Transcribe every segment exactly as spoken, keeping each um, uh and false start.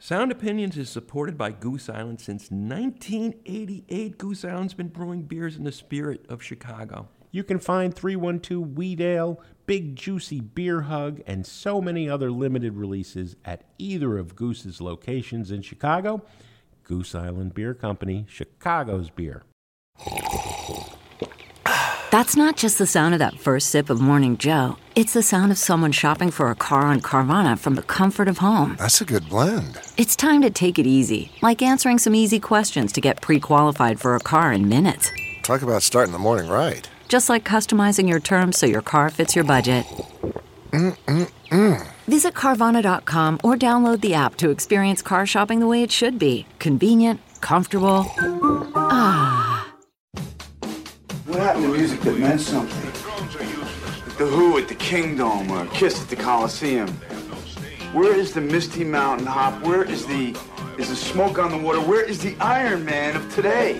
Sound Opinions is supported by Goose Island since nineteen eighty-eight. Goose Island's been brewing beers in the spirit of Chicago. You can find three one two Wheat Ale, Big Juicy Beer Hug, and so many other limited releases at either of Goose's locations in Chicago. Goose Island Beer Company, Chicago's beer. That's not just the sound of that first sip of Morning Joe. It's the sound of someone shopping for a car on Carvana from the comfort of home. That's a good blend. It's time to take it easy, like answering some easy questions to get pre-qualified for a car in minutes. Talk about starting the morning right. Just like customizing your terms so your car fits your budget. Mm-mm-mm. Visit Carvana dot com or download the app to experience car shopping the way it should be. Convenient, comfortable. Ah. What happened to music that meant something? Like The Who at the Kingdom or Kiss at the Coliseum. Where is the Misty Mountain Hop? Where is the is the Smoke on the Water? Where is the Iron Man of today?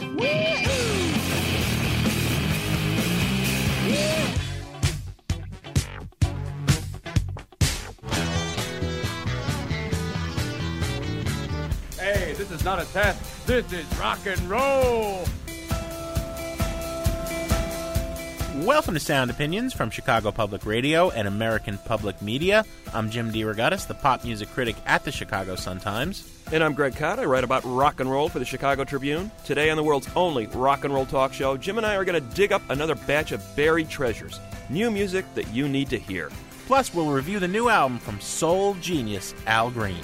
Hey, this is not a test. This is rock and roll. Welcome to Sound Opinions from Chicago Public Radio and American Public Media. I'm Jim DeRogatis, the pop music critic at the Chicago Sun-Times. And I'm Greg Cott. I write about rock and roll for the Chicago Tribune. Today on the world's only rock and roll talk show, Jim and I are going to dig up another batch of buried treasures. New music that you need to hear. Plus, we'll review the new album from soul genius Al Green.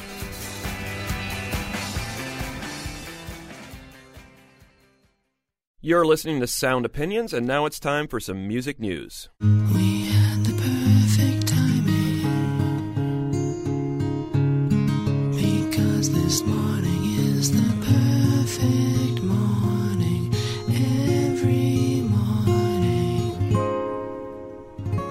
You're listening to Sound Opinions, and now it's time for some music news. We had the perfect timing, because this morning is the perfect morning, every morning.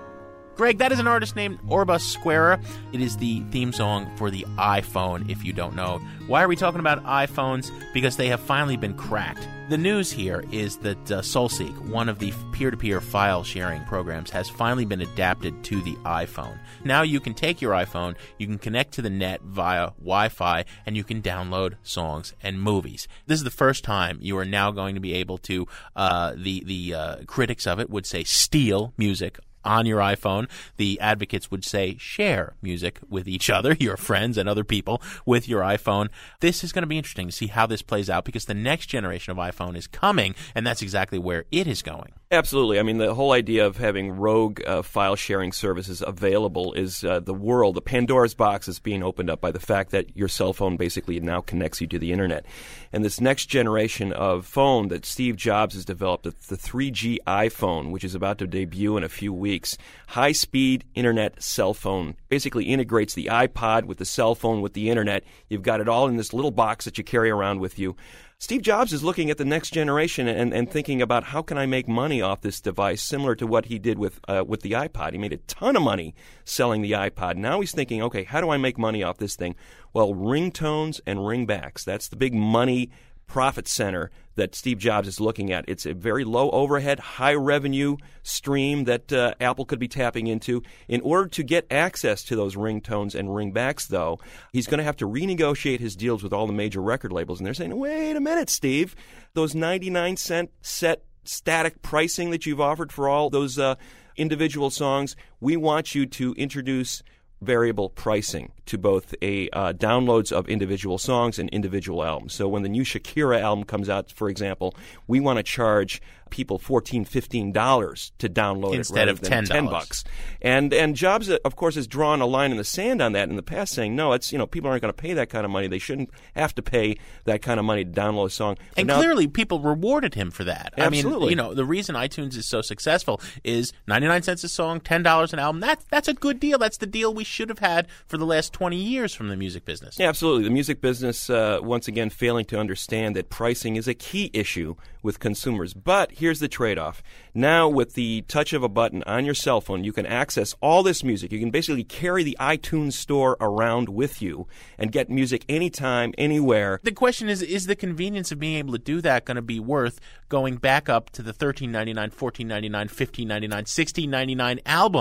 Greg, that is an artist named Orba Squara. It is the theme song for the iPhone, if you don't know. Why are we talking about iPhones? Because they have finally been cracked. The news here is that uh, SoulSeek, one of the peer-to-peer file-sharing programs, has finally been adapted to the iPhone. Now you can take your iPhone, you can connect to the net via Wi-Fi, and you can download songs and movies. This is the first time you are now going to be able to, uh, the, the uh, critics of it would say steal music on your iPhone. The advocates would say share music with each other, your friends and other people, with your iPhone. This is going to be interesting to see how this plays out because the next generation of iPhone is coming, and that's exactly where it is going. Absolutely. I mean, the whole idea of having rogue uh, file-sharing services available is uh, the world, the Pandora's box is being opened up by the fact that your cell phone basically now connects you to the Internet. And this next generation of phone that Steve Jobs has developed, the, the three G iPhone, which is about to debut in a few weeks, high-speed Internet cell phone, basically integrates the iPod with the cell phone with the Internet. You've got it all in this little box that you carry around with you. Steve Jobs is looking at the next generation and, and thinking about how can I make money off this device, similar to what he did with uh, with the iPod. He made a ton of money selling the iPod. Now he's thinking, okay, how do I make money off this thing? Well, ringtones and ringbacks. That's the big money profit center that Steve Jobs is looking at. It's a very low overhead, high revenue stream that uh, Apple could be tapping into. In order to get access to those ringtones and ringbacks, though, he's going to have to renegotiate his deals with all the major record labels. And they're saying, wait a minute, Steve, those ninety-nine cent set static pricing that you've offered for all those uh, individual songs, we want you to introduce variable pricing to both a uh, downloads of individual songs and individual albums. So when the new Shakira album comes out, for example, we want to charge people fourteen dollars, fifteen dollars to download instead it of than ten bucks. And and Jobs, of course, has drawn a line in the sand on that in the past, saying no, it's you know people aren't going to pay that kind of money. They shouldn't have to pay that kind of money to download a song. But and now, clearly, people rewarded him for that. Absolutely. I mean, you know, the reason iTunes is so successful is ninety-nine cents a song, ten dollars an album. That's that's a good deal. That's the deal we should have had for the last twenty years from the music business. Yeah, absolutely. The music business, uh, once again, failing to understand that pricing is a key issue with consumers. But here's the trade-off. Now, with the touch of a button on your cell phone, you can access all this music. You can basically carry the iTunes store around with you and get music anytime, anywhere. The question is, is the convenience of being able to do that going to be worth going back up to the thirteen ninety-nine, fourteen ninety-nine, fifteen ninety-nine, sixteen ninety-nine album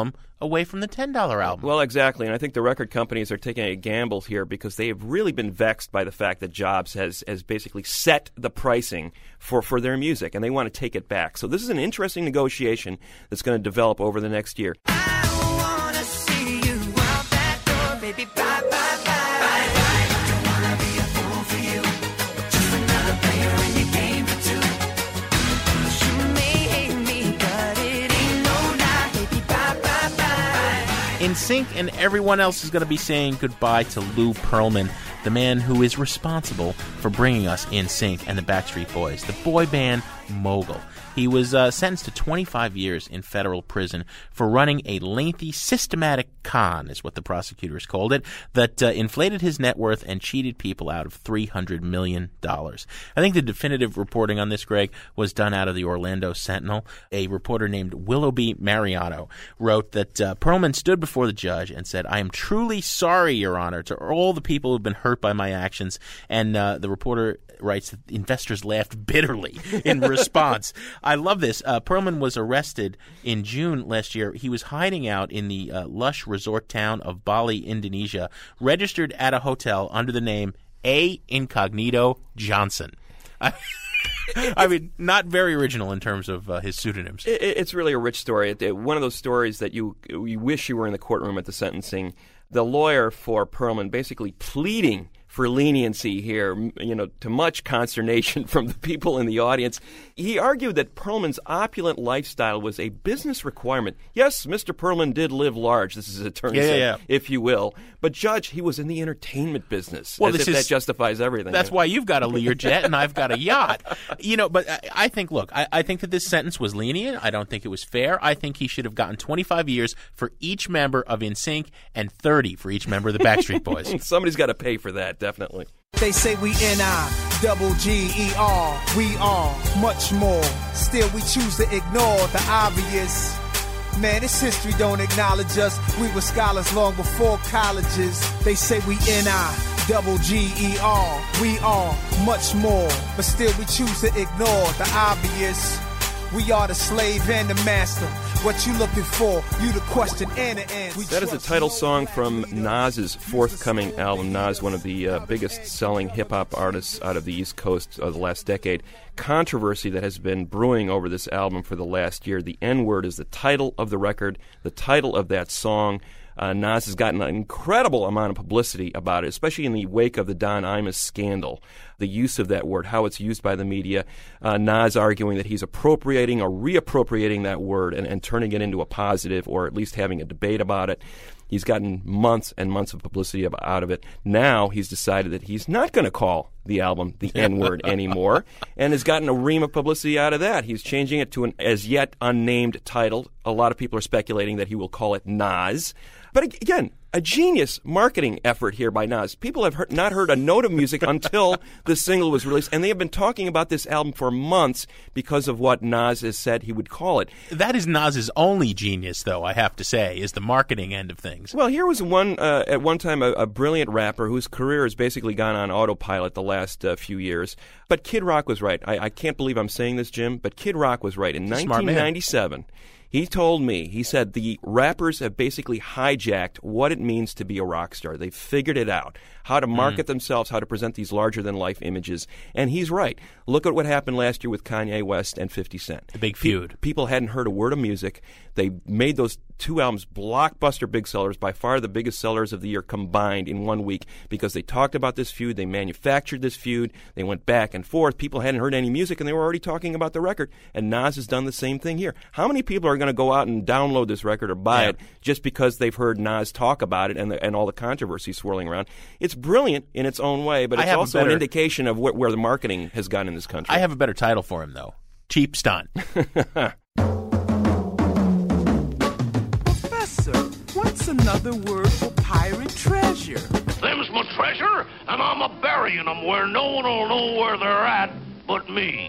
away from the ten dollar album. Well, exactly, and I think the record companies are taking a gamble here because they have really been vexed by the fact that Jobs has, has basically set the pricing for, for their music, and they want to take it back. So this is an interesting negotiation that's going to develop over the next year. I wanna see you out that door, baby. Bye, bye, bye. Bye, bye. Don't wanna be a fool for you. Just another player in your game for two. You may hate me, but it ain't no lie, baby. Bye, bye, bye. N Sync and everyone else is going to be saying goodbye to Lou Pearlman, the man who is responsible for bringing us N Sync and the Backstreet Boys, the boy band mogul. He was uh, sentenced to twenty-five years in federal prison for running a lengthy, systematic con, is what the prosecutors called it, that uh, inflated his net worth and cheated people out of three hundred million dollars. I think the definitive reporting on this, Greg, was done out of the Orlando Sentinel. A reporter named Willoughby Mariano wrote that uh, Pearlman stood before the judge and said, "I am truly sorry, Your Honor, to all the people who have been hurt by my actions." And uh, the reporter writes that investors laughed bitterly in response. I love this. Uh, Pearlman was arrested in June last year. He was hiding out in the uh, lush resort town of Bali, Indonesia, registered at a hotel under the name A. Incognito Johnson. I, I mean, not very original in terms of uh, his pseudonyms. It, it's really a rich story. It, it, one of those stories that you you wish you were in the courtroom at the sentencing. The lawyer for Pearlman basically pleading for leniency here, you know, to much consternation from the people in the audience. He argued that Pearlman's opulent lifestyle was a business requirement. Yes, Mister Pearlman did live large, this is his attorney yeah, said, yeah. if you will. But, Judge, he was in the entertainment business. Well, as this if is, that justifies everything. That's why you've got a Learjet and I've got a yacht. You know, but I, I think, look, I, I think that this sentence was lenient. I don't think it was fair. I think he should have gotten twenty-five years for each member of N Sync and thirty for each member of the Backstreet Boys. Somebody's got to pay for that, definitely. They say we N I, double G E R, we are much more. Still we choose to ignore the obvious. Man, this history don't acknowledge us. We were scholars long before colleges. They say we N I, double G E R, we are much more. But still we choose to ignore the obvious. We are the slave and the master. What you looking for? You the question and the answer. That is the title song from Nas's forthcoming album. Nas, one of the uh, biggest selling hip-hop artists out of the East Coast of the last decade. Controversy that has been brewing over this album for the last year. The N-word is the title of the record, the title of that song. Uh, Nas has gotten an incredible amount of publicity about it, especially in the wake of the Don Imus scandal. The use of that word, how it's used by the media. Uh, Nas arguing that he's appropriating or reappropriating that word and, and turning it into a positive, or at least having a debate about it. He's gotten months and months of publicity out of it. Now he's decided that he's not going to call the album the N-word anymore, and has gotten a ream of publicity out of that. He's changing it to an as yet unnamed title. A lot of people are speculating that he will call it Nas. But again, a genius marketing effort here by Nas. People have heard, not heard a note of music until the single was released, and they have been talking about this album for months because of what Nas has said he would call it. That is Nas's only genius, though, I have to say, is the marketing end of things. Well, here was one, uh, at one time, a, a brilliant rapper whose career has basically gone on autopilot the last uh, few years. But Kid Rock was right. I, I can't believe I'm saying this, Jim, but Kid Rock was right. In nineteen ninety-seven, he told me, he said, the rappers have basically hijacked what it means to be a rock star. They've figured it out, how to market mm. themselves, how to present these larger-than-life images. And he's right. Look at what happened last year with Kanye West and fifty Cent. The big feud. Pe- people hadn't heard a word of music. They made those two albums blockbuster big sellers, by far the biggest sellers of the year combined in one week, because they talked about this feud, they manufactured this feud, they went back and forth. People hadn't heard any music, and they were already talking about the record. And Nas has done the same thing here. How many people are going to go out and download this record or buy yeah. it just because they've heard Nas talk about it and the, and all the controversy swirling around? It's brilliant in its own way, but it's also better, an indication of wh- where the marketing has gone in this country. I have a better title for him, though. Cheap Stunt. Professor, what's another word for pirate treasure? Them's my treasure, and I'm a burying them where no one will know where they're at but me.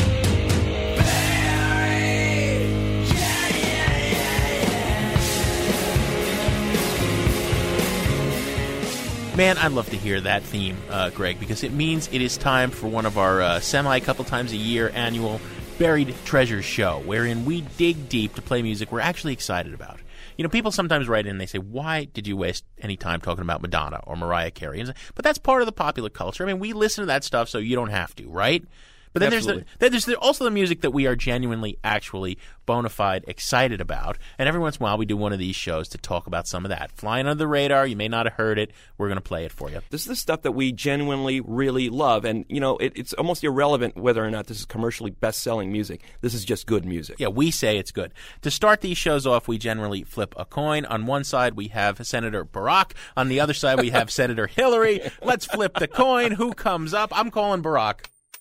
Man, I'd love to hear that theme, uh, Greg, because it means it is time for one of our uh, semi-couple times a year annual Buried Treasures show, wherein we dig deep to play music we're actually excited about. You know, people sometimes write in and they say, why did you waste any time talking about Madonna or Mariah Carey? But that's part of the popular culture. I mean, we listen to that stuff so you don't have to, right? But then Absolutely. there's the, then there's also the music that we are genuinely, actually, bona fide excited about. And every once in a while we do one of these shows to talk about some of that. Flying under the radar, you may not have heard it. We're going to play it for you. This is the stuff that we genuinely really love. And, you know, it, it's almost irrelevant whether or not this is commercially best-selling music. This is just good music. Yeah, we say it's good. To start these shows off, we generally flip a coin. On one side, we have Senator Barack. On the other side, we have Senator Hillary. Let's flip the coin. Who comes up? I'm calling Barack.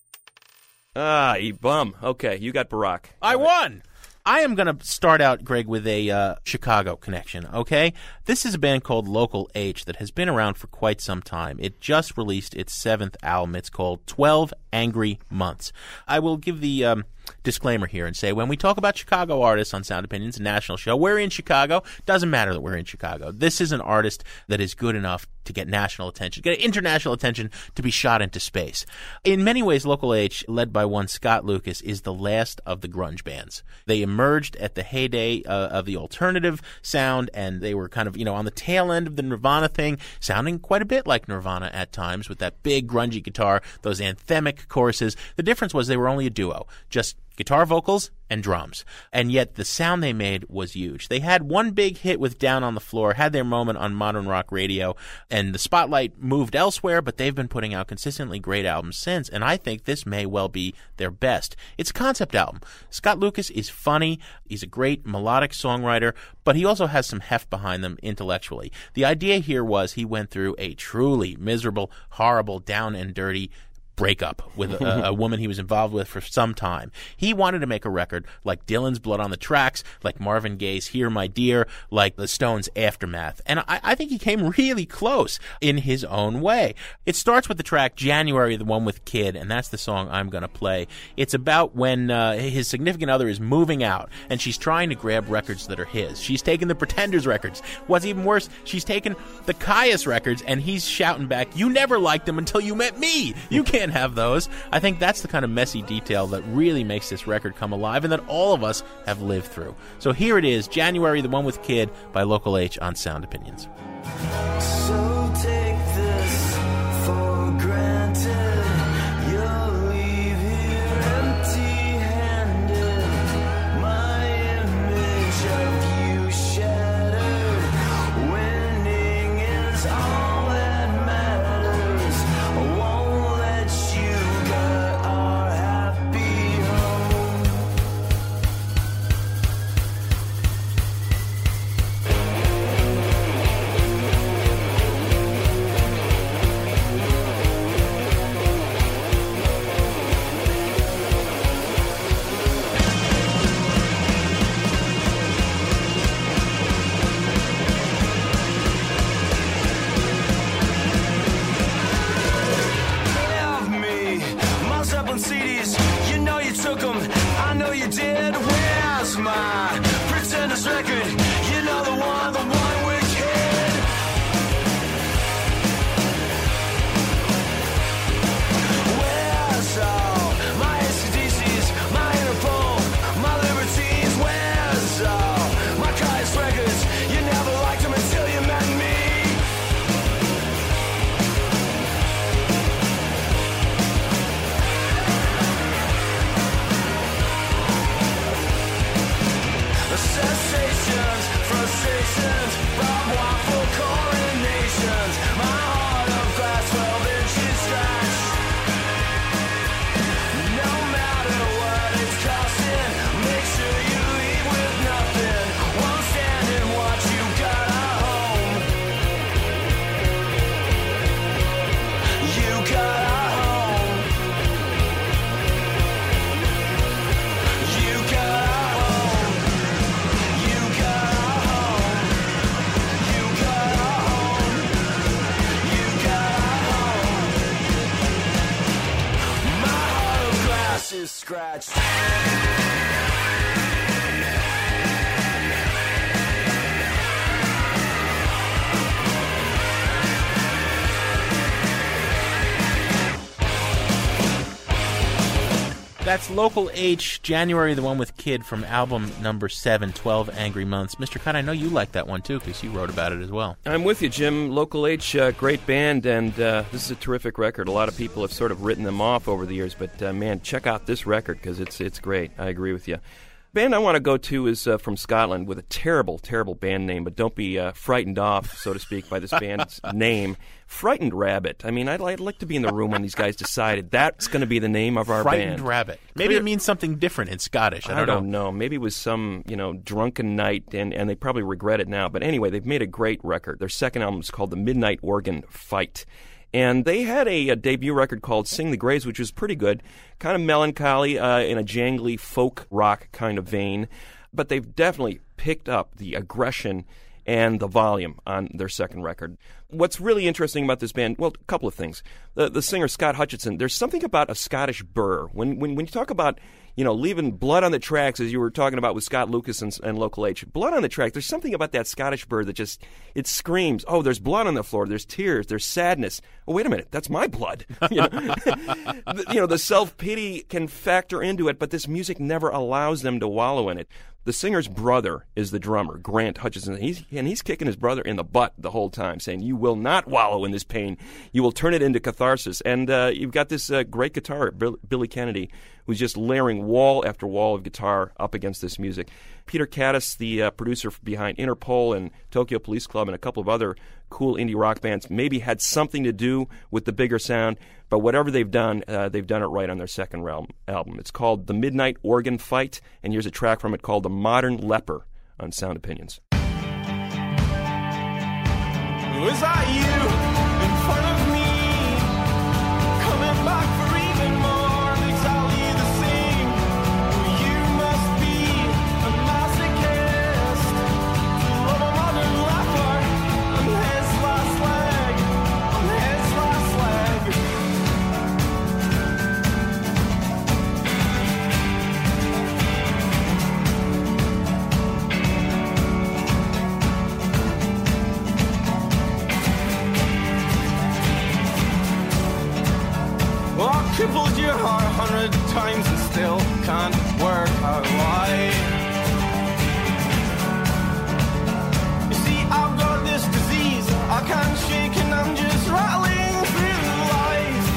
Ah, you bum. Okay, you got Barack. I won. I am going to start out, Greg, with a uh, Chicago connection, okay? This is a band called Local H that has been around for quite some time. It just released its seventh album. It's called twelve Angry Months. I will give the um, disclaimer here and say when we talk about Chicago artists on Sound Opinions, a national show, we're in Chicago. Doesn't matter that we're in Chicago. This is an artist that is good enough to get national attention, get international attention, to be shot into space. In many ways, Local H, led by one Scott Lucas, is the last of the grunge bands. They emerged at the heyday uh, of the alternative sound, and they were kind of, you know, on the tail end of the Nirvana thing, sounding quite a bit like Nirvana at times with that big grungy guitar, those anthemic choruses. The difference was they were only a duo, just guitar vocals and drums. And yet the sound they made was huge. They had one big hit with Down on the Floor, had their moment on modern rock radio, and the spotlight moved elsewhere, but they've been putting out consistently great albums since, and I think this may well be their best. It's a concept album. Scott Lucas is funny. He's a great melodic songwriter, but he also has some heft behind them intellectually. The idea here was he went through a truly miserable, horrible, down and dirty breakup with a, a woman he was involved with for some time. He wanted to make a record like Dylan's Blood on the Tracks, like Marvin Gaye's Here My Dear, like the Stones' Aftermath. And I, I think he came really close in his own way. It starts with the track January, the one with Kid, and that's the song I'm going to play. It's about when uh, his significant other is moving out, and she's trying to grab records that are his. She's taking the Pretenders records. What's even worse, she's taking the Caius records, and he's shouting back, "You never liked them until you met me. You can't have those." I think that's the kind of messy detail that really makes this record come alive and that all of us have lived through. So here it is, January, the one with Kid, by Local H on Sound Opinions. So take this for granted. You'll leave here empty-handed. My image of you shattered. Winning is all that matters. I won't let you get our happy home. Of me, miles up on C Ds. You know you took them, I know you did. Where's my Pretenders record? You know the one, the one with Kid. Where's all my A C D Cs, my Interpol, my Libertines? Where's all my Caius records? You never liked them until you met me. Sensations, frustrations, barbed wire for coronations. My heart of glass, twelve inches scratch. No matter what it's costing, make sure you leave with nothing. Won't stand and watch you got a home. You got a home. You got a home. You got a home. You got a home. You got a home. My heart of glass is scratched. That's Local H, January, the one with Kid from album number seven, twelve Angry Months. Mister Cott, I know you like that one, too, because you wrote about it as well. I'm with you, Jim. Local H, uh, great band, and uh, this is a terrific record. A lot of people have sort of written them off over the years, but, uh, man, check out this record, because it's, it's great. I agree with you. Band I want to go to is uh, from Scotland with a terrible, terrible band name, but don't be uh, frightened off, so to speak, by this band's name. Frightened Rabbit. I mean, I'd, I'd like to be in the room when these guys decided that's going to be the name of our Frightened band. Rabbit. Maybe Clear- it means something different in Scottish. I don't, I don't know. know. Maybe it was some, you know, drunken night, and, and they probably regret it now. But anyway, they've made a great record. Their second album is called The Midnight Organ Fight. And they had a, a debut record called Sing the Graves, which was pretty good, kind of melancholy uh, in a jangly folk rock kind of vein. But they've definitely picked up the aggression and the volume on their second record. What's really interesting about this band, well, a couple of things. The, the singer, Scott Hutchison, there's something about a Scottish burr. When, when, when you talk about, you know, leaving blood on the tracks, as you were talking about with Scott Lucas and, and Local H, blood on the track, there's something about that Scottish burr that just, it screams, oh, there's blood on the floor, there's tears, there's sadness. Oh, wait a minute, that's my blood. You know, the, you know, the self-pity can factor into it, but this music never allows them to wallow in it. The singer's brother is the drummer, Grant Hutchison, he's, and he's kicking his brother in the butt the whole time, saying, you will not wallow in this pain. You will turn it into catharsis. And uh, you've got this uh, great guitar, Bill, Billy Kennedy, who's just layering wall after wall of guitar up against this music. Peter Caddis, the uh, producer behind Interpol and Tokyo Police Club and a couple of other cool indie rock bands, maybe had something to do with the bigger sound, but whatever they've done, uh, they've done it right on their second album. It's called The Midnight Organ Fight, and here's a track from it called The Modern Leper on Sound Opinions. Was that you in front of me, coming back for even more, exactly the same? You must be a masochist, to love a modern leper on his last leg, on his last leg. Well, I crippled your heart a hundred times and still can't work out why. You see, I've got this disease I can't shake and I'm just rattling through life.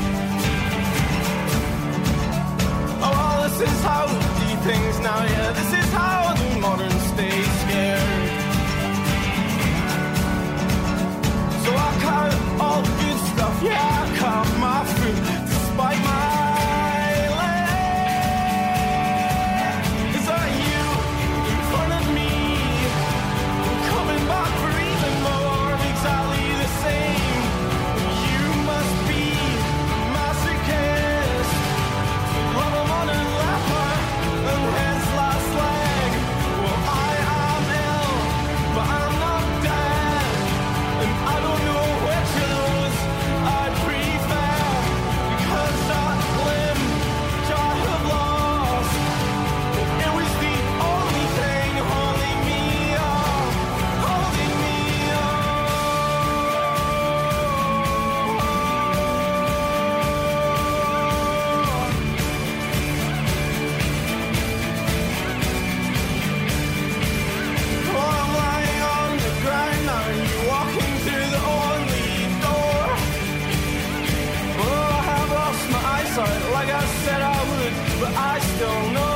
Oh, well, this is how we do things now, yeah. This is how the modern stay scared. So I cut all the good stuff, yeah, I cut my fruit. Despite my leg, is that you in front of me? I'm coming back for even more, exactly the same. You must be a masochist, love a modern leper and his last leg. Well, I am ill, but I'm not dead, and I don't know which of those I'd prefer. Because that limb which I have lost, it was the only thing holding me up, holding me up. Oh, I'm lying on the ground now, and you're walking through the only door. Oh, I have lost my eyesight, like I said I would, but I still know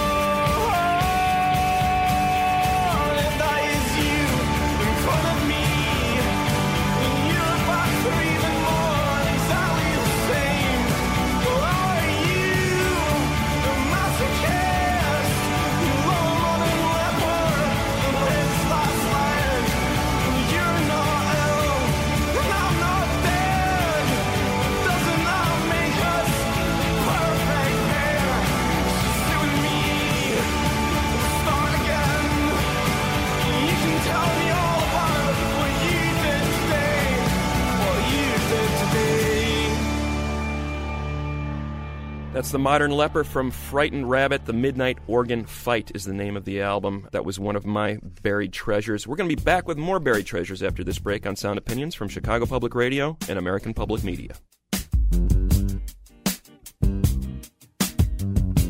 that that is you in front of me, and you're back for even more, exactly the same. Oh, are you a masochist? You love a modern leper and his last leg. You're not ill, and I'm not dead. Doesn't that make us perfect pair? Sit with me, start again. You can tell me all about what you did today, what you did today. That's The Modern Leper from Frightened Rabbit. The Midnight Organ Fight is the name of the album. That was one of my buried treasures. We're going to be back with more buried treasures after this break on Sound Opinions from Chicago Public Radio and American Public Media.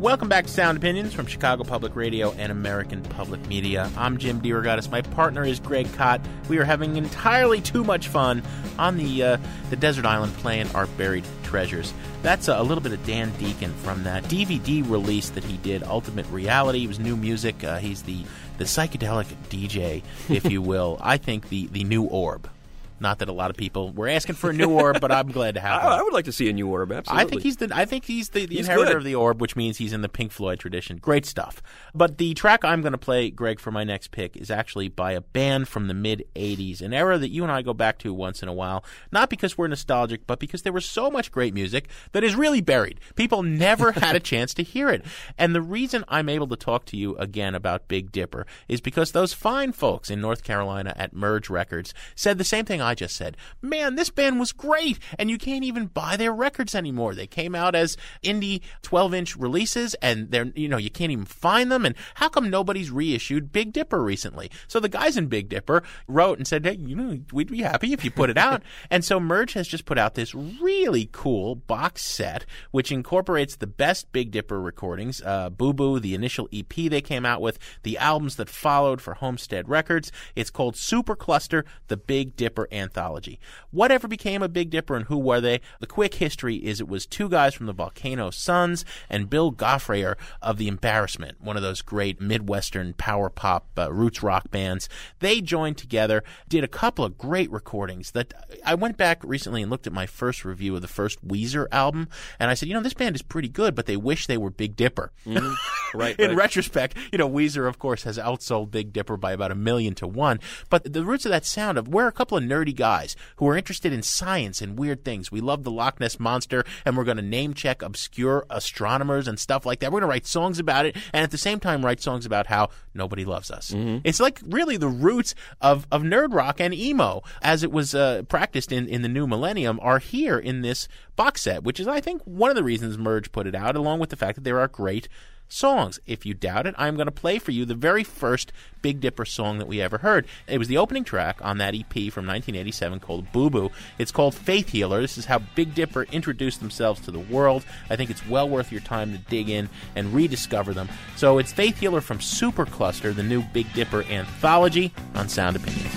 Welcome back to Sound Opinions from Chicago Public Radio and American Public Media. I'm Jim DeRogatis. My partner is Greg Kot. We are having entirely too much fun on the uh, the desert island playing our buried treasures. That's a, a little bit of Dan Deacon from that D V D release that he did, Ultimate Reality. It was new music. Uh, he's the, the psychedelic D J, if you will. I think the, the new Orb. Not that a lot of people were asking for a new Orb, but I'm glad to have one. I, I would like to see a new Orb, absolutely. I think he's the I think he's the, the He's inheritor good. of the Orb, which means he's in the Pink Floyd tradition. Great stuff. But the track I'm going to play, Greg, for my next pick is actually by a band from the mid-eighties, an era that you and I go back to once in a while, not because we're nostalgic, but because there was so much great music that is really buried. People never had a chance to hear it. And the reason I'm able to talk to you again about Big Dipper is because those fine folks in North Carolina at Merge Records said the same thing I just said. Man, this band was great, and you can't even buy their records anymore. They came out as indie twelve-inch releases, and they're you know you can't even find them. And how come nobody's reissued Big Dipper recently? So the guys in Big Dipper wrote and said, hey, you know, we'd be happy if you put it out. And so Merge has just put out this really cool box set, which incorporates the best Big Dipper recordings, uh, Boo Boo, the initial E P they came out with, the albums that followed for Homestead Records. It's called Super Cluster, the Big Dipper Anthology. Whatever became a Big Dipper and who were they? The quick history is it was two guys from the Volcano Suns and Bill Goffreyer of The Embarrassment, one of those great Midwestern power pop uh, roots rock bands. They joined together, did a couple of great recordings that I went back recently and looked at my first review of the first Weezer album, and I said, you know, this band is pretty good, but they wish they were Big Dipper. Mm-hmm. Right. In right. retrospect, you know, Weezer, of course, has outsold Big Dipper by about a million to one, but the roots of that sound of we're a couple of nerdy guys who are interested in science and weird things. We love the Loch Ness Monster, and we're going to name check obscure astronomers and stuff like that. We're going to write songs about it, and at the same time write songs about how nobody loves us. Mm-hmm. It's like really the roots of, of nerd rock and emo, as it was uh, practiced in, in the new millennium, are here in this box set, which is, I think, one of the reasons Merge put it out, along with the fact that there are great songs. If you doubt it, I'm going to play for you the very first Big Dipper song that we ever heard. It was the opening track on that E P from nineteen eighty-seven called Boo Boo. It's called Faith Healer. This is how Big Dipper introduced themselves to the world. I think it's well worth your time to dig in and rediscover them. So it's Faith Healer from Super Cluster, the new Big Dipper anthology on Sound Opinions.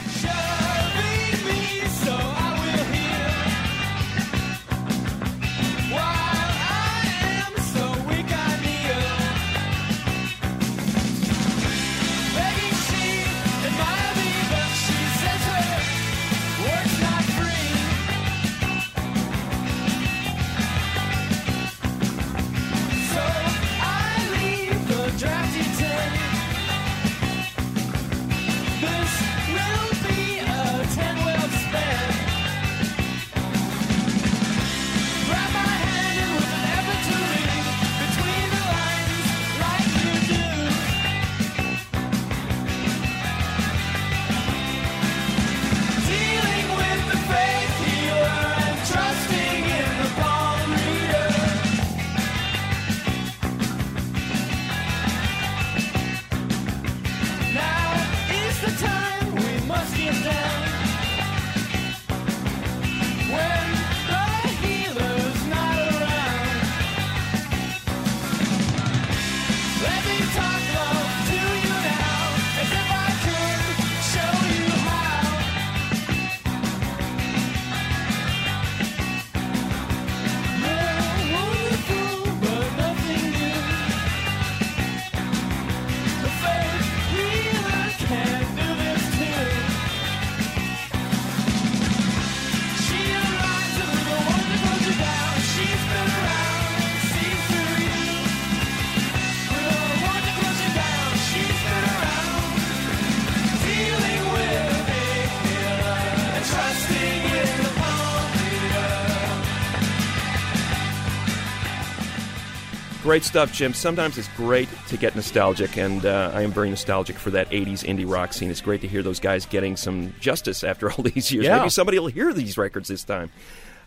Great stuff, Jim. Sometimes it's great to get nostalgic, and uh, I am very nostalgic for that eighties indie rock scene. It's great to hear those guys getting some justice after all these years. Yeah. Maybe somebody will hear these records this time.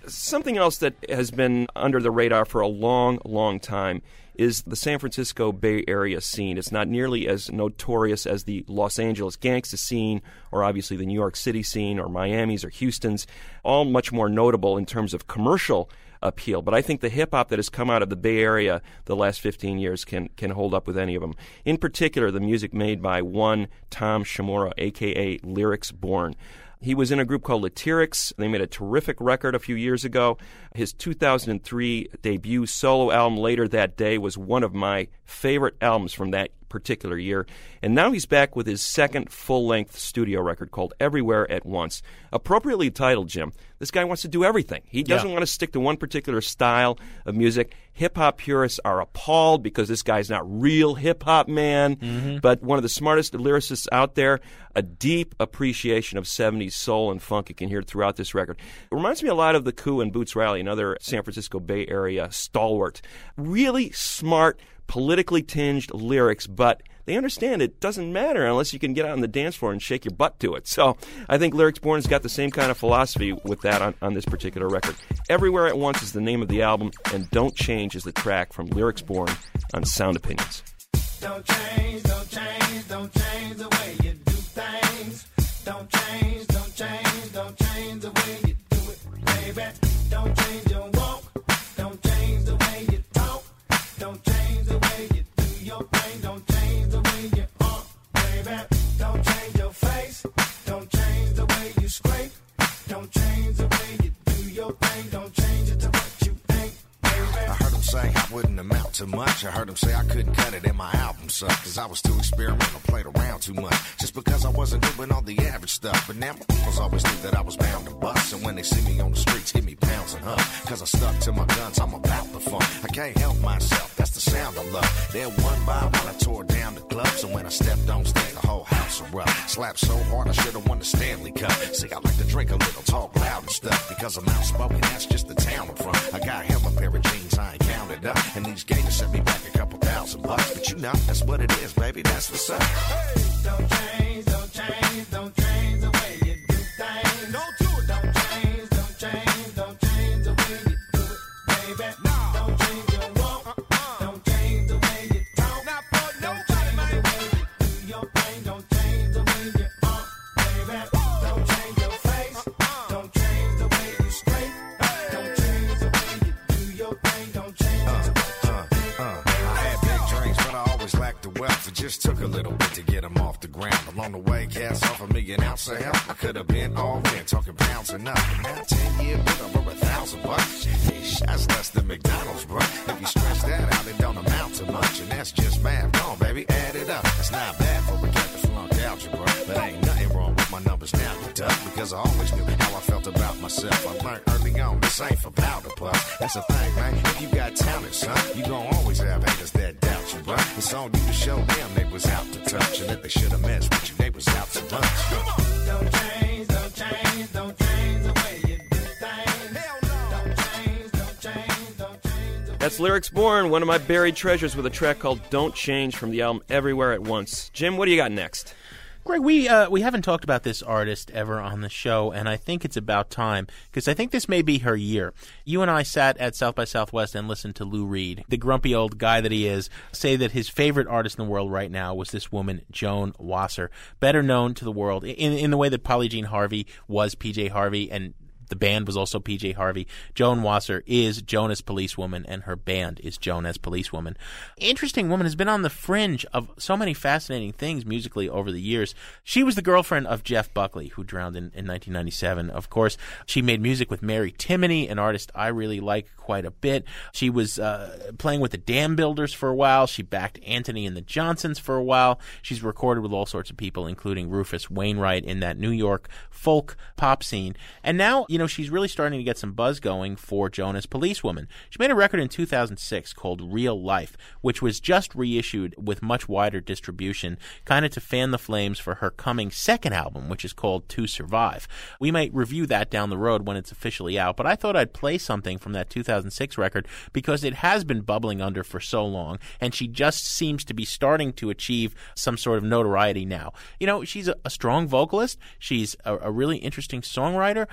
Something else that has been under the radar for a long, long time is the San Francisco Bay Area scene. It's not nearly as notorious as the Los Angeles gangsta scene or obviously the New York City scene or Miami's or Houston's, all much more notable in terms of commercial appeal. But I think the hip-hop that has come out of the Bay Area the last fifteen years can can hold up with any of them. In particular, the music made by one Tom Shimura, a k a. Lyrics Born. He was in a group called Latyrix. They made a terrific record a few years ago. His two thousand three debut solo album, Later That Day, was one of my favorite albums from that particular year. And now he's back with his second full-length studio record called Everywhere at Once. Appropriately titled, Jim. This guy wants to do everything. He doesn't Yeah. want to stick to one particular style of music. Hip-hop purists are appalled because this guy's not real hip-hop, man. Mm-hmm. But one of the smartest lyricists out there, a deep appreciation of seventies soul and funk. You can hear it throughout this record. It reminds me a lot of The Coup and Boots Riley, another San Francisco Bay Area stalwart. Really smart, politically tinged lyrics, but they understand it doesn't matter unless you can get out on the dance floor and shake your butt to it. So I think Lyrics Born has got the same kind of philosophy with that on, on this particular record. Everywhere at Once is the name of the album, and Don't Change is the track from Lyrics Born on Sound Opinions. Don't change, don't change, don't change the way you do things. Don't change, don't change, don't change the way you do it, baby. Don't change your walk, don't change the way you talk. Don't change the way you do your thing, don't change the way you are, baby. Don't change your face, don't change the way you scrape. Don't change the way you do your thing, don't change it to what you think, baby. I heard him say I wouldn't amount to much. I heard him say I couldn't cut it and my album sucked, cause I was too experimental, played around too much. Just because I wasn't doing all the average stuff. But now my people's always knew that I was bound to bust. And when they see me on the streets, give me pounds and huff. Cause I stuck to my guns, I'm about the fun. I can't help myself, that's the sound I love. Then one by one I tore down the clubs. And when I stepped on stage, the whole house erupted. Slapped so hard I should've won the Stanley Cup. See, I like to drink a little, talk loud and stuff. Because I'm outspoken, that's just the town I'm from. I got him a pair of jeans, I ain't counted up. And these gators set me back a couple thousand bucks. But you know, that's what it is, baby, that's what's up. Hey, don't change, don't change, don't change the way you do things. Don't do it. Don't change, don't change, don't change the way you do it, baby. No. Don't change your walk, uh-uh. Don't change the way you talk. Not for don't change the way you do your thing. Don't change the way you are, baby. Don't change your face, uh-uh. Don't change the way you scrape. Hey. Don't change the way you do your thing. Don't change uh, it to what uh, you think. uh. I had big dreams, but I always lacked the wealth. It just took a little bit to get them off the ground. Along the way, cast off a million ounce of help. I could have been all in, talking pounds enough. But now ten years later, I'm over a thousand bucks. Sheesh, that's less than McDonald's, bro. If you stretch that out, it don't amount to much. And that's just math. Come on, baby, add it up. That's not bad for a cat that flunked algebra. But ain't nothing wrong with my numbers now, you duck. Because I always knew how I felt about myself. I learned early on, this ain't for powder puff. That's the thing, man. If you got talent, son, you gon' always have haters that doubt you, bro. It's on you to show them they was out to touch. And if they should have messed with you, they was out to lunch. Come on. Don't change, don't change, don't change the way you do things. Hell no. Don't change, don't change, don't change the way. That's Lyrics Born, one of my buried treasures, with a track called Don't Change from the album Everywhere at Once. Jim, what do you got next? Greg, we uh, we haven't talked about this artist ever on the show, and I think it's about time, because I think this may be her year. You and I sat at South by Southwest and listened to Lou Reed, the grumpy old guy that he is, say that his favorite artist in the world right now was this woman, Joan Wasser, better known to the world in, in the way that Polly Jean Harvey was P J Harvey, and the band was also P J Harvey. Joan Wasser is Joan as Policewoman, and her band is Joan as Policewoman. Interesting woman, has been on the fringe of so many fascinating things musically over the years. She was the girlfriend of Jeff Buckley, who drowned in, in nineteen ninety-seven. Of course, she made music with Mary Timony, an artist I really like quite a bit. She was uh, playing with the Dam Builders for a while. She backed Anthony and the Johnsons for a while. She's recorded with all sorts of people, including Rufus Wainwright, in that New York folk pop scene. And now, you know, she's really starting to get some buzz going for Joan as Policewoman. She made a record in two thousand six called Real Life, which was just reissued with much wider distribution, kind of to fan the flames for her coming second album, which is called To Survive. We might review that down the road when it's officially out, but I thought I'd play something from that two thousand six record because it has been bubbling under for so long, and she just seems to be starting to achieve some sort of notoriety now. You know, she's a, a strong vocalist. She's a, a really interesting songwriter, but I,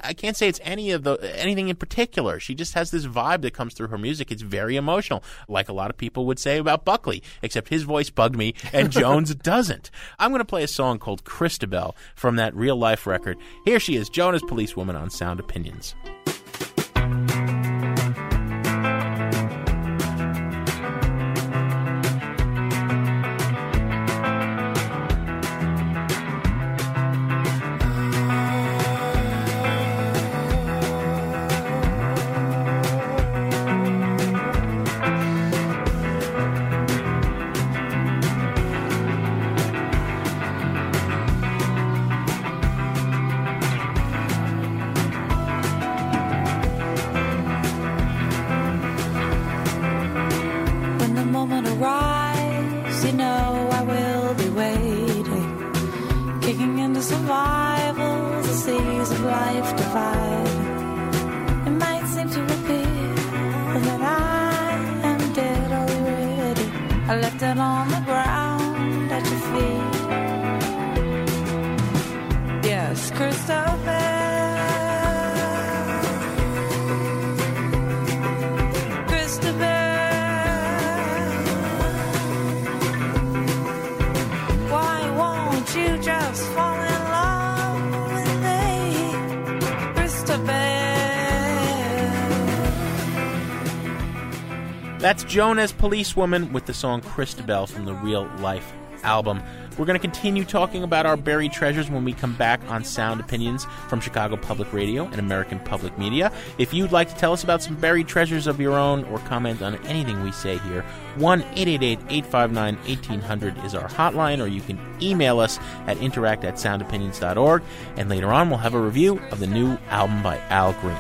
I can't say it's any of the anything in particular. She just has this vibe that comes through her music. It's very emotional, like a lot of people would say about Buckley, except his voice bugged me and Joan's doesn't. I'm going to play a song called Christabel from that real-life record. Here she is, Joan as Policewoman on Sound Opinions. That's Joan as Policewoman with the song Christabel from the Real Life album. We're going to continue talking about our buried treasures when we come back on Sound Opinions from Chicago Public Radio and American Public Media. If you'd like to tell us about some buried treasures of your own or comment on anything we say here, one eight eight eight, eight five nine, one eight hundred is our hotline, or you can email us at interact at sound opinions dot org. And later on, we'll have a review of the new album by Al Green.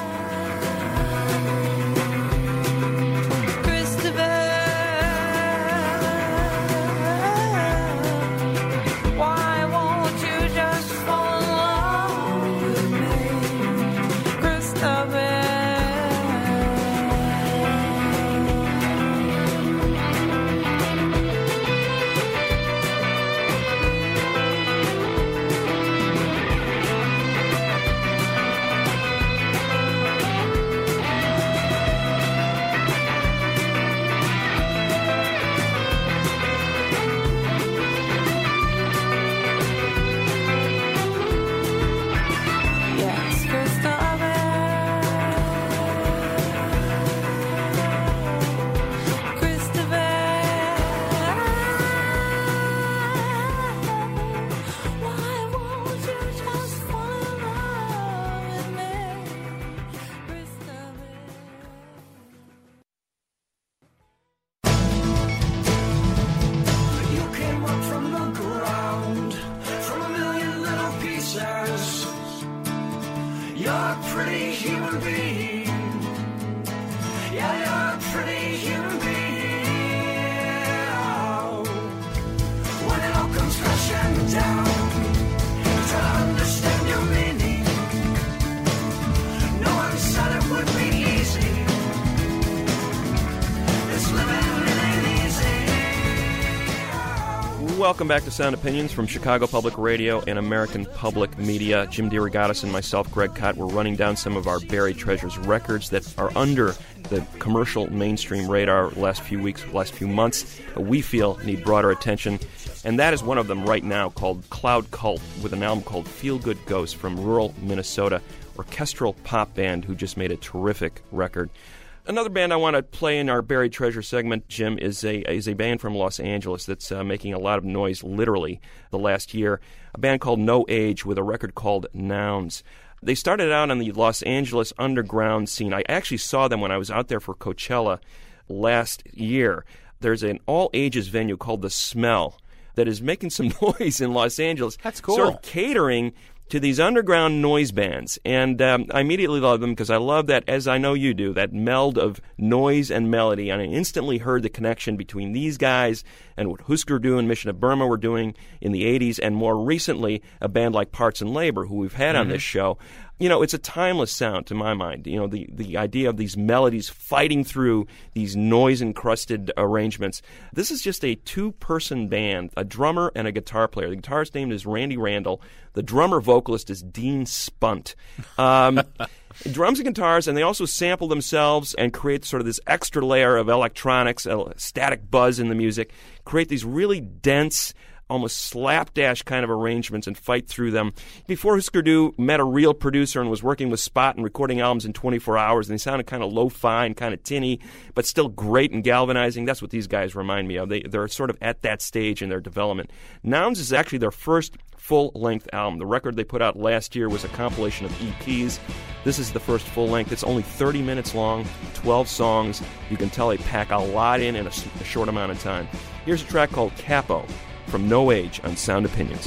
Welcome back to Sound Opinions from Chicago Public Radio and American Public Media. Jim DeRogatis and myself, Greg Kot, we're running down some of our buried treasures records that are under the commercial mainstream radar last few weeks, last few months, that we feel need broader attention. And that is one of them right now, called Cloud Cult, with an album called Feel Good Ghost from rural Minnesota, orchestral pop band who just made a terrific record. Another band I want to play in our Buried Treasure segment, Jim, is a is a band from Los Angeles that's uh, making a lot of noise, literally, the last year. A band called No Age with a record called Nouns. They started out on the Los Angeles underground scene. I actually saw them when I was out there for Coachella last year. There's an all-ages venue called The Smell that is making some noise in Los Angeles. That's cool. Sort of catering to these underground noise bands. And um, I immediately love them because I love that, as I know you do, that meld of noise and melody. And I instantly heard the connection between these guys and what Husker Du and Mission of Burma were doing in the eighties, and more recently, a band like Parts and Labor, who we've had mm-hmm. on this show. You know, it's a timeless sound to my mind. You know, the, the idea of these melodies fighting through these noise-encrusted arrangements. This is just a two-person band, a drummer and a guitar player. The guitarist name is Randy Randall. The drummer vocalist is Dean Spunt. Um, drums and guitars, and they also sample themselves and create sort of this extra layer of electronics, a static buzz in the music, create these really dense, almost slapdash kind of arrangements and fight through them. Before Husker Du met a real producer and was working with Spot and recording albums in twenty-four hours, and they sounded kind of lo-fi and kind of tinny, but still great and galvanizing. That's what these guys remind me of. They, they're sort of at that stage in their development. Nouns is actually their first full-length album. The record they put out last year was a compilation of E Ps. This is the first full-length. It's only thirty minutes long, twelve songs. You can tell they pack a lot in in a, a short amount of time. Here's a track called Capo from No Age on Sound Opinions.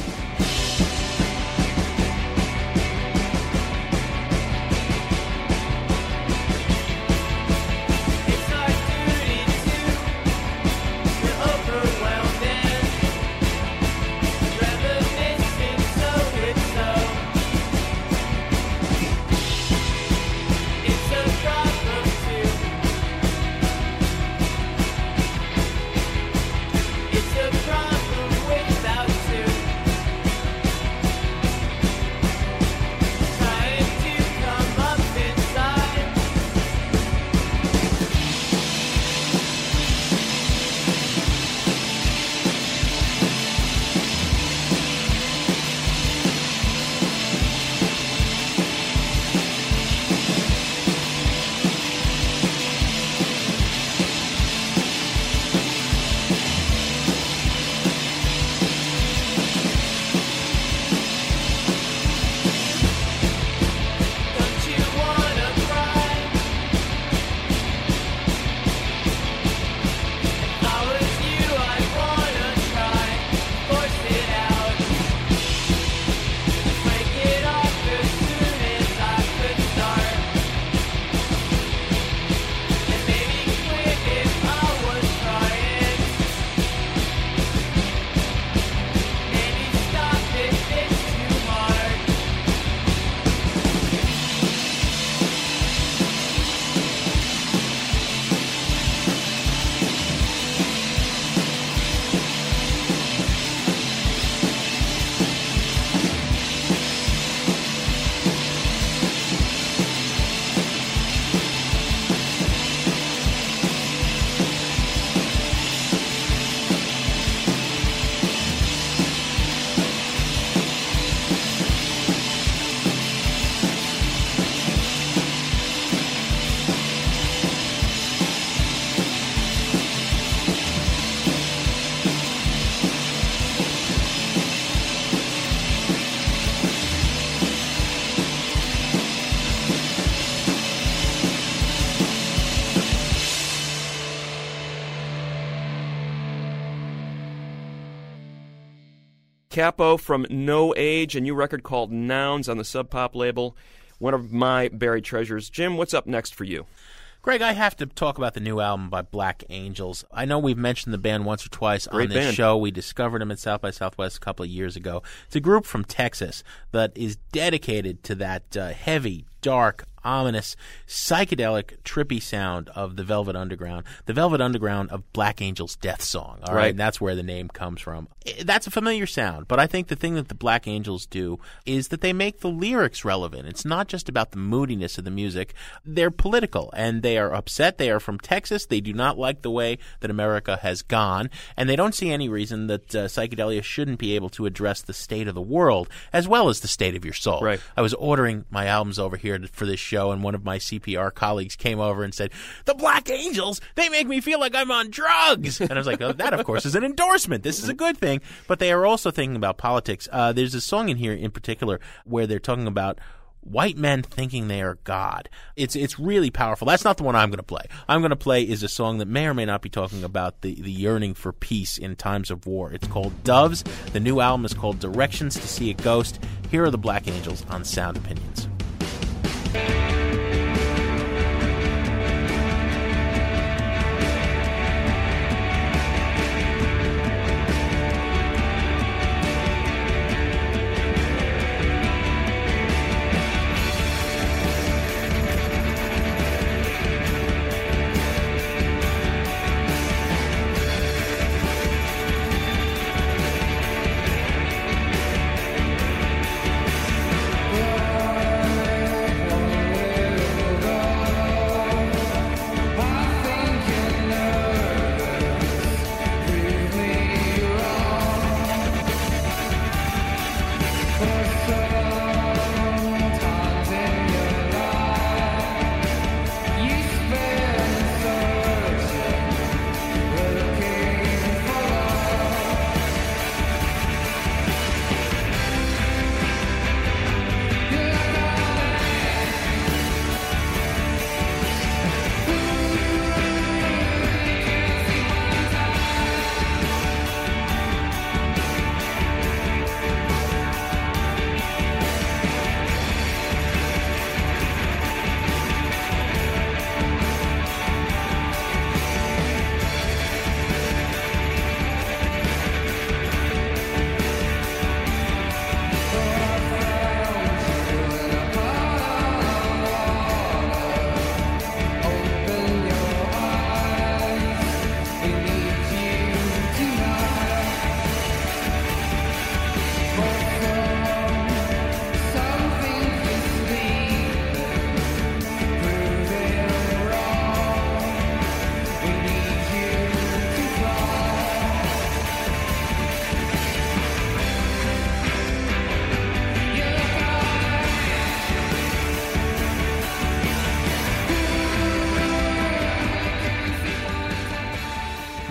Capo from No Age, a new record called Nouns on the Sub Pop label. One of my buried treasures. Jim, what's up next for you? Greg, I have to talk about the new album by Black Angels. I know we've mentioned the band once or twice Great on this band. show. We discovered them at South by Southwest a couple of years ago. It's a group from Texas that is dedicated to that uh, heavy, dark, ominous, psychedelic, trippy sound of the Velvet Underground. The Velvet Underground of Black Angel's Death Song. All right, Right. And that's where the name comes from. I- That's a familiar sound, but I think the thing that the Black Angels do is that they make the lyrics relevant. It's not just about the moodiness of the music. They're political, and they are upset. They are from Texas. They do not like the way that America has gone, and they don't see any reason that uh, psychedelia shouldn't be able to address the state of the world as well as the state of your soul. Right. I was ordering my albums over here to, for this show, and one of my C P R colleagues came over and said, "The Black Angels, they make me feel like I'm on drugs." And I was like, oh, that, of course, is an endorsement. This is a good thing. But they are also thinking about politics. Uh, there's a song in here in particular where they're talking about white men thinking they are God. It's it's really powerful. That's not the one I'm going to play. I'm going to play is a song that may or may not be talking about the, the yearning for peace in times of war. It's called Doves. The new album is called Directions to See a Ghost. Here are the Black Angels on Sound Opinions.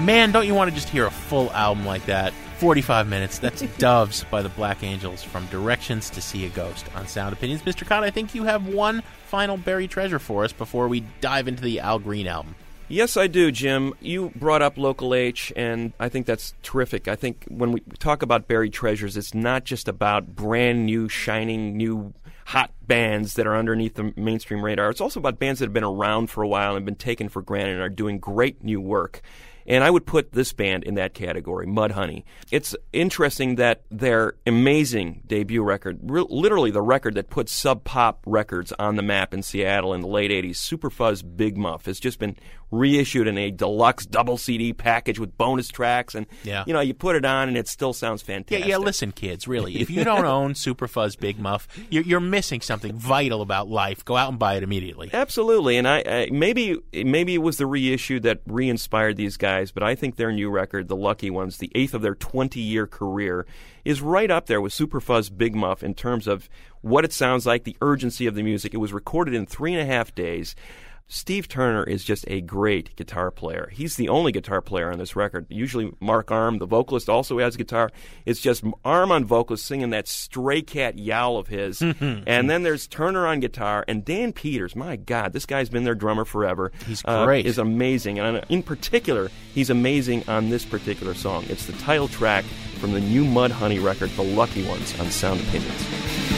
Man, don't you want to just hear a full album like that? forty-five minutes. That's Doves by the Black Angels from Directions to See a Ghost on Sound Opinions. Mister Cott, I think you have one final buried treasure for us before we dive into the Al Green album. Yes, I do, Jim. You brought up Local H, and I think that's terrific. I think when we talk about buried treasures, it's not just about brand new, shining, new, hot bands that are underneath the mainstream radar. It's also about bands that have been around for a while and been taken for granted and are doing great new work. And I would put this band in that category, Mudhoney. It's interesting that their amazing debut record, re- literally the record that put Sub Pop Records on the map in Seattle in the late eighties, Superfuzz Big Muff, has just been reissued in a deluxe double C D package with bonus tracks. And, yeah. you know, you put it on and it still sounds fantastic. Yeah, yeah. Listen, kids, really, if you don't own Superfuzz Big Muff, you're, you're missing something vital about life. Go out and buy it immediately. Absolutely. And I, I maybe maybe it was the reissue that re-inspired these guys. But I think their new record, The Lucky Ones, the eighth of their twenty-year career, is right up there with Superfuzz Big Muff in terms of what it sounds like, the urgency of the music. It was recorded in three and a half days. Steve Turner is just a great guitar player. He's the only guitar player on this record. Usually Mark Arm, the vocalist, also has guitar. It's just Arm on vocalist singing that stray cat yowl of his. And then there's Turner on guitar. And Dan Peters, my God, this guy's been their drummer forever. He's uh, great. is amazing. And in particular, he's amazing on this particular song. It's the title track from the new Mudhoney record, The Lucky Ones, on Sound Opinions.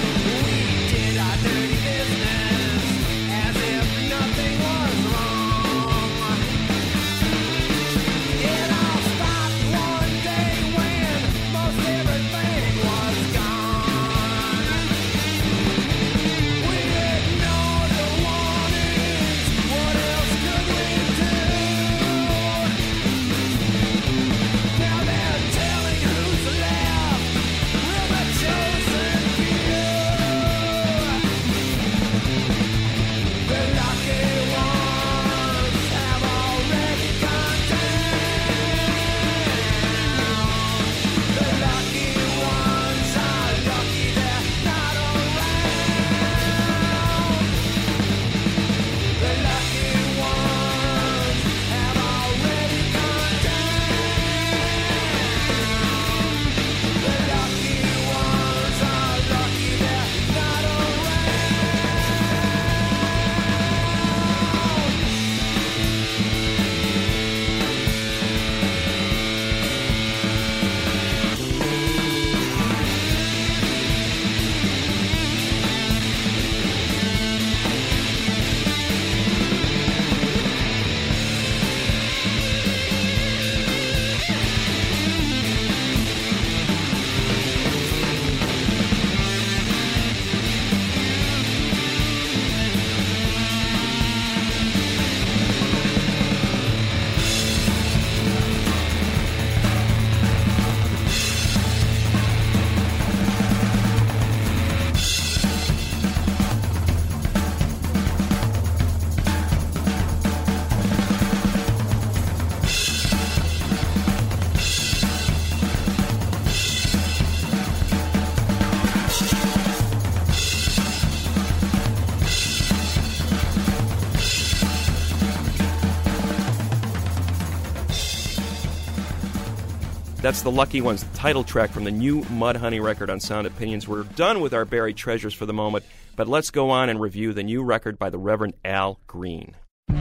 That's The Lucky Ones, the title track from the new Mudhoney record on Sound Opinions. We're done with our buried treasures for the moment, but let's go on and review the new record by the Reverend Al Green. Lay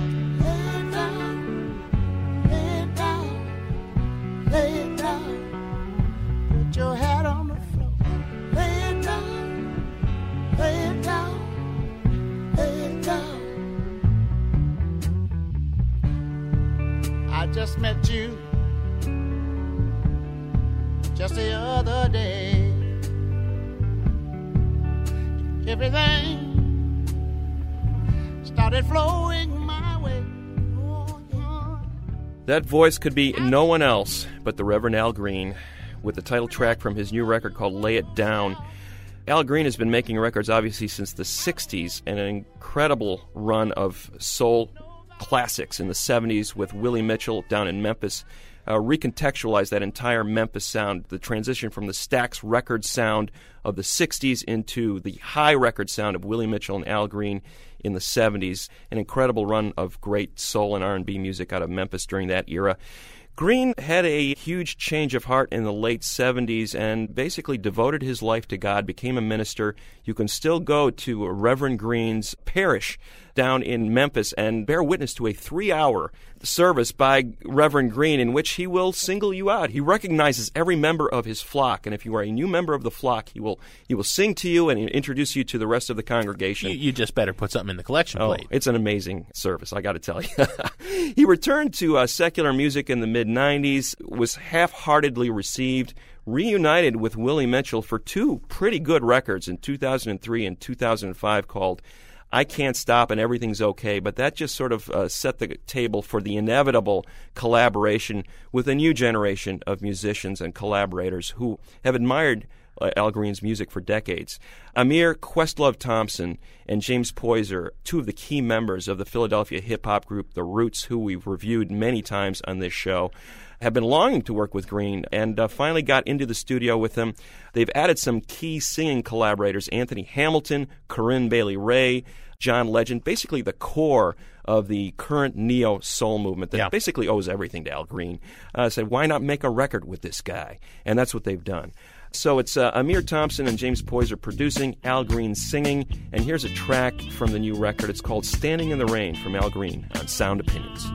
down, lay down, lay down. Put your head on the floor. Lay it down, lay it down, lay it down. I just met you just the other day. Everything started flowing my way. Oh, yeah. That voice could be no one else but the Reverend Al Green, with the title track from his new record called Lay It Down. Al Green has been making records obviously since the sixties, and an incredible run of soul classics in the seventies with Willie Mitchell down in Memphis. Uh, recontextualize that entire Memphis sound, the transition from the Stax record sound of the sixties into the high record sound of Willie Mitchell and Al Green in the seventies. An incredible run of great soul and R and B music out of Memphis during that era. Green had a huge change of heart in the late seventies and basically devoted his life to God, became a minister. You can still go to Reverend Green's parish down in Memphis and bear witness to a three-hour service by Reverend Green in which he will single you out. He recognizes every member of his flock, and if you are a new member of the flock, he will he will sing to you and introduce you to the rest of the congregation. You, you just better put something in the collection oh, plate. It's an amazing service, I got to tell you. He returned to uh, secular music in the mid-nineties, was half-heartedly received, reunited with Willie Mitchell for two pretty good records in two thousand three and two thousand five called I Can't Stop and Everything's Okay, but that just sort of uh, set the table for the inevitable collaboration with a new generation of musicians and collaborators who have admired uh, Al Green's music for decades. Amir Questlove Thompson and James Poyser, two of the key members of the Philadelphia hip-hop group The Roots, who we've reviewed many times on this show, have been longing to work with Green and uh, finally got into the studio with him. They've added some key singing collaborators, Anthony Hamilton, Corinne Bailey Ray, John Legend, basically the core of the current neo-soul movement that yeah. basically owes everything to Al Green. Uh, said, why not make a record with this guy? And that's what they've done. So it's uh, Amir Thompson and James Poyser producing, Al Green singing, and here's a track from the new record. It's called Standing in the Rain from Al Green on Sound Opinions.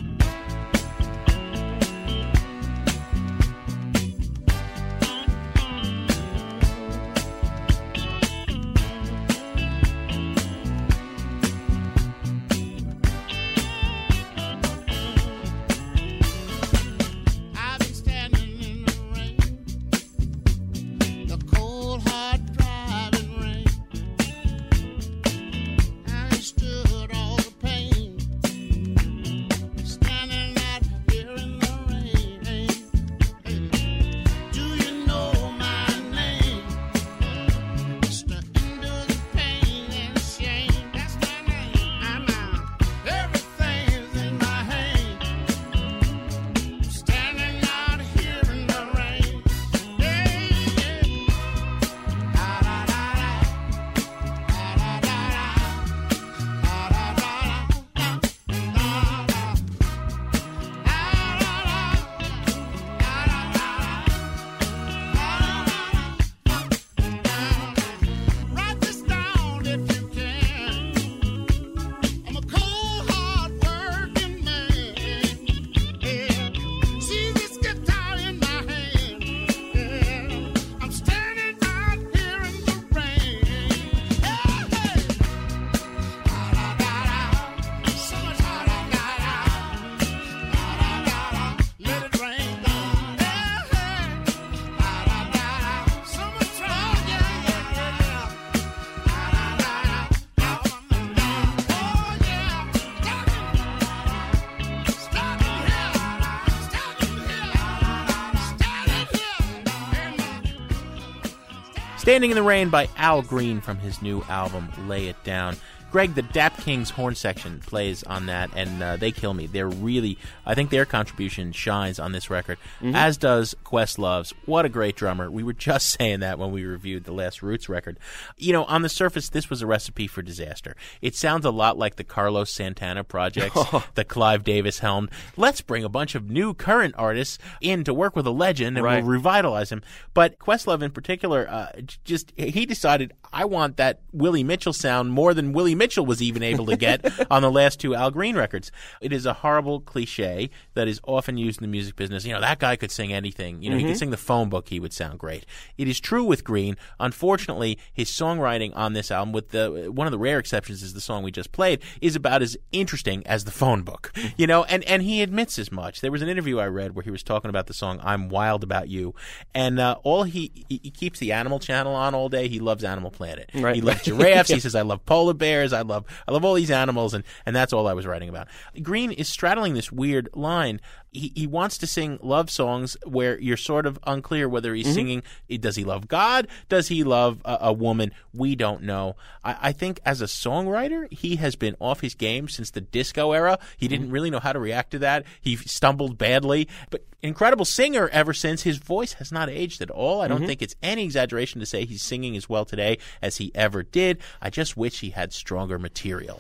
Standing in the Rain by Al Green from his new album, Lay It Down. Greg, the Dap Kings horn section plays on that, and uh, they kill me. They're really, I think their contribution shines on this record, mm-hmm. as does Questlove's. What a great drummer. We were just saying that when we reviewed the last Roots record. You know, on the surface, this was a recipe for disaster. It sounds a lot like the Carlos Santana projects that Clive Davis helmed. Let's bring a bunch of new current artists in to work with a legend, and right. we'll revitalize him. But Questlove in particular, uh, just he decided, I want that Willie Mitchell sound more than Willie Mitchell was even able to get on the last two Al Green records. It is a horrible cliche that is often used in the music business. You know, that guy could sing anything. You know, mm-hmm. he could sing the phone book, he would sound great. It is true with Green. Unfortunately, his songwriting on this album, with the one of the rare exceptions is the song we just played, is about as interesting as the phone book. You know, and, and he admits as much. There was an interview I read where he was talking about the song I'm Wild About You, and uh, all he, he he keeps the Animal Channel on all day. He loves Animal Planet. Right. He loves giraffes. He says, I love polar bears. I love I love all these animals, and, and that's all I was writing about. Green is straddling this weird line. He he wants to sing love songs where you're sort of unclear whether he's mm-hmm. singing, does he love God? Does he love a, a woman? We don't know. I, I think as a songwriter, he has been off his game since the disco era. He didn't really know how to react to that. He stumbled badly, but incredible singer ever since. His voice has not aged at all. I don't mm-hmm. think it's any exaggeration to say he's singing as well today as he ever did. I just wish he had stronger material.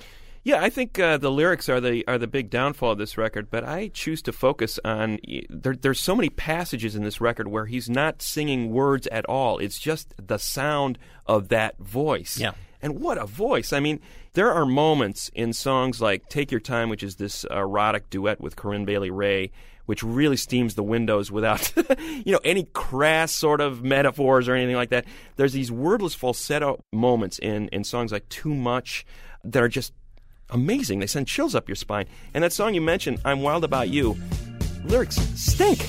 Yeah, I think uh, the lyrics are the are the big downfall of this record, but I choose to focus on there, there's so many passages in this record where he's not singing words at all. It's just the sound of that voice. Yeah. And what a voice. I mean, there are moments in songs like Take Your Time, which is this erotic duet with Corinne Bailey Rae, which really steams the windows without you know, any crass sort of metaphors or anything like that. There's these wordless falsetto moments in, in songs like Too Much that are just amazing. They send chills up your spine. And that song you mentioned, I'm Wild About You, lyrics stink.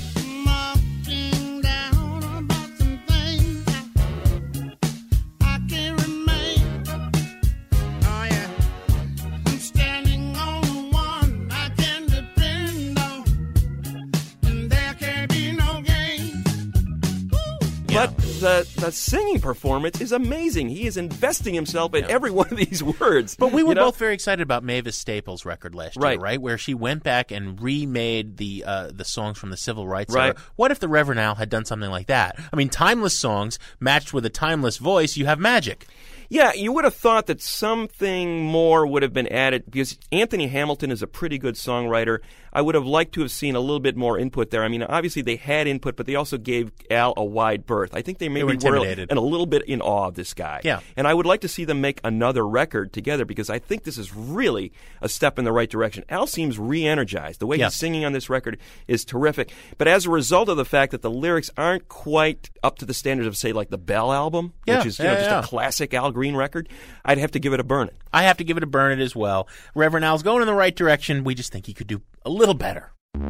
But the the singing performance is amazing. He is investing himself in Yeah. every one of these words. But we were you know? both very excited about Mavis Staples' record last Right. year, right? Where she went back and remade the uh, the songs from the Civil Rights Right. era. What if the Reverend Al had done something like that? I mean, timeless songs matched with a timeless voice, you have magic. Yeah, you would have thought that something more would have been added because Anthony Hamilton is a pretty good songwriter. I would have liked to have seen a little bit more input there. I mean, obviously they had input, but they also gave Al a wide berth. I think they maybe were intimidated. and a little bit in awe of this guy. Yeah. And I would like to see them make another record together because I think this is really a step in the right direction. Al seems re-energized. The way Yeah. he's singing on this record is terrific. But as a result of the fact that the lyrics aren't quite up to the standards of, say, like the Bell album, Yeah, which is you yeah, know, just yeah. a classic Al Green record, I'd have to give it a burn it. I have to give it a burn it as well. Reverend Al's going in the right direction. We just think he could do a little better.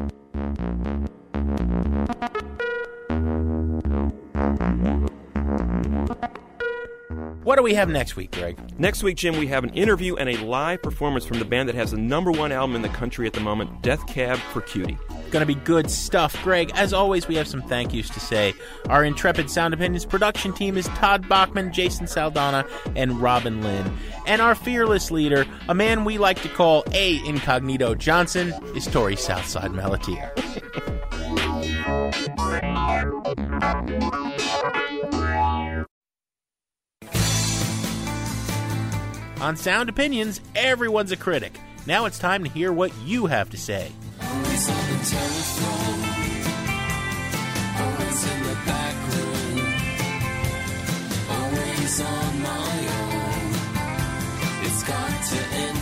What do we have next week, Greg? Next week, Jim, we have an interview and a live performance from the band that has the number one album in the country at the moment, Death Cab for Cutie. Gonna be good stuff. Greg, as always, we have some thank yous to say. Our intrepid Sound Opinions production team is Todd Bachman, Jason Saldana, and Robin Lynn. And our fearless leader, a man we like to call A. Incognito Johnson, is Tori Southside Melatier. On Sound Opinions, everyone's a critic. Now it's time to hear what you have to say. Always on the telephone, always in the back room, always on my own. It's got to end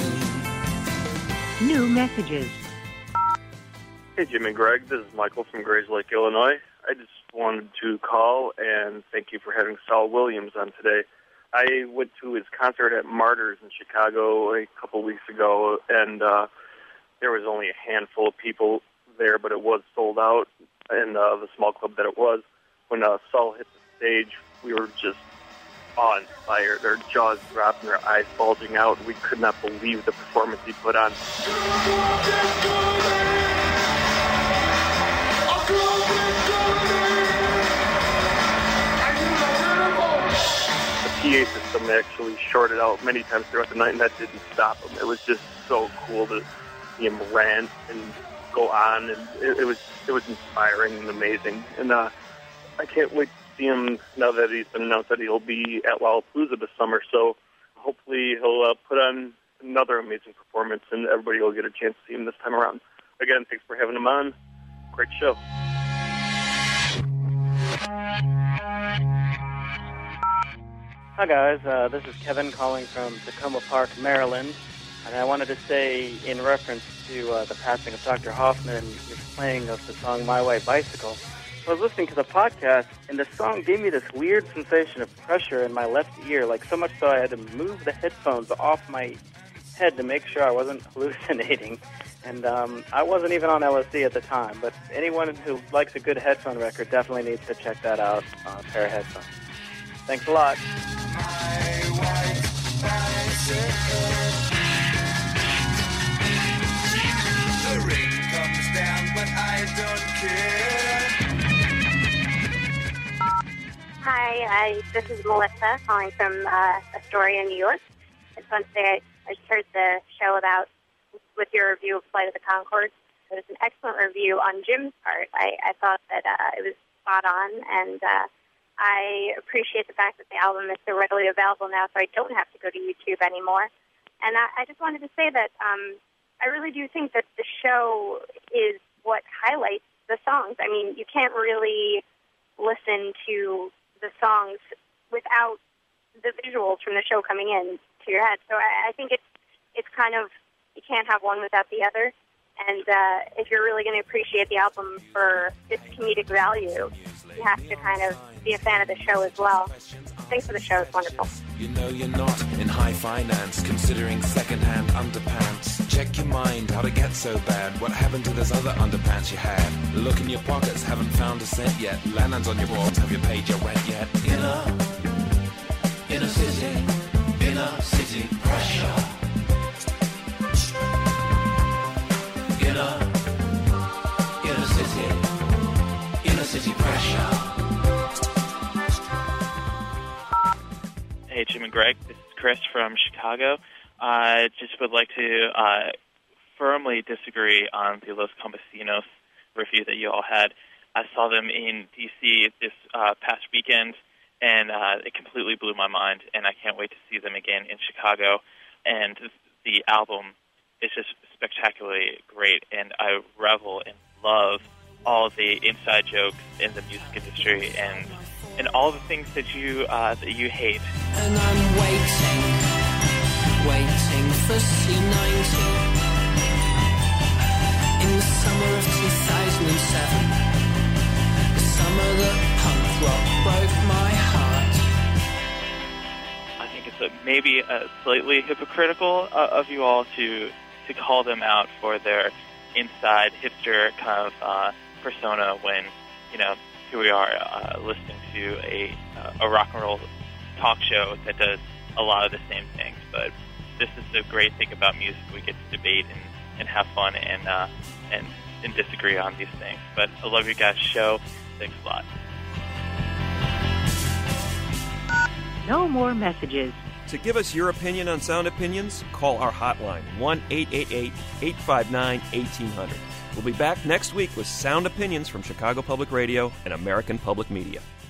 soon. New messages. Hey, Jim and Greg. This is Michael from Grays Lake, Illinois. I just wanted to call and thank you for having Saul Williams on today. I went to his concert at Martyrs in Chicago a couple weeks ago, and uh, there was only a handful of people there, but it was sold out in uh, the small club that it was. When uh, Saul hit the stage, we were just awe-inspired. Their jaws dropped and their eyes bulging out. We could not believe the performance he put on. The P A system actually shorted out many times throughout the night, and that didn't stop him. It was just so cool to see him rant and go on, and it, it was it was inspiring and amazing. And uh, I can't wait to see him now that he's been announced that he'll be at Lollapalooza this summer. So hopefully he'll uh, put on another amazing performance, and everybody will get a chance to see him this time around. Again, thanks for having him on. Great show. Hi guys, uh, this is Kevin calling from Tacoma Park, Maryland, and I wanted to say in reference to uh, the passing of Doctor Hoffman, your playing of the song My Way Bicycle, I was listening to the podcast, and the song gave me this weird sensation of pressure in my left ear, like so much so I had to move the headphones off my head to make sure I wasn't hallucinating. And um, I wasn't even on L S D at the time, but anyone who likes a good headphone record definitely needs to check that out, uh, a pair of headphones. Thanks a lot. The rain comes down, but I don't care. Hi, I, this is Melissa calling from uh, Astoria, New York. I just want to say I, I just heard the show about, with your review of Flight of the Conchords. It was an excellent review on Jim's part. I, I thought that uh, it was spot on, and uh, I appreciate the fact that the album is so readily available now, so I don't have to go to YouTube anymore. And I, I just wanted to say that um, I really do think that the show is what highlights the songs. I mean, you can't really listen to the songs without the visuals from the show coming in to your head. So I, I think it's it's kind of, you can't have one without the other. And uh, if you're really going to appreciate the album for its comedic value, you have to kind of be a fan of the show as well. Thanks for the show. It's wonderful. You know you're not in high finance, considering second-hand underpants. Check your mind, how'd it get so bad? What happened to those other underpants you had? Look in your pockets, haven't found a cent yet. Landlines on your walls, have you paid your rent yet? Inner, inner city, inner city pressure. Inner, inner city, inner city pressure. Hey, Jim and Greg, this is Chris from Chicago. I just would like to uh, firmly disagree on the Los Campesinos review that you all had. I saw them in D C this uh, past weekend, and uh, it completely blew my mind, and I can't wait to see them again in Chicago. And the album is just spectacularly great, and I revel and love all the inside jokes in the music industry and and all the things that you uh, that you hate. And I'm waiting, waiting for C ninety in the summer of two thousand seven, the summer that punk rock broke my heart. I think it's a, maybe a slightly hypocritical uh, of you all to to call them out for their inside hipster kind of uh, persona when, you know, here we are uh, listening to a uh, a rock and roll talk show that does a lot of the same things. But this is the great thing about music: we get to debate and, and have fun and uh, and and disagree on these things. But I love you guys' show. Thanks a lot. No more messages. To give us your opinion on Sound Opinions, call our hotline, one eight eight eight, eight five nine, one eight zero zero. We'll be back next week with Sound Opinions from Chicago Public Radio and American Public Media.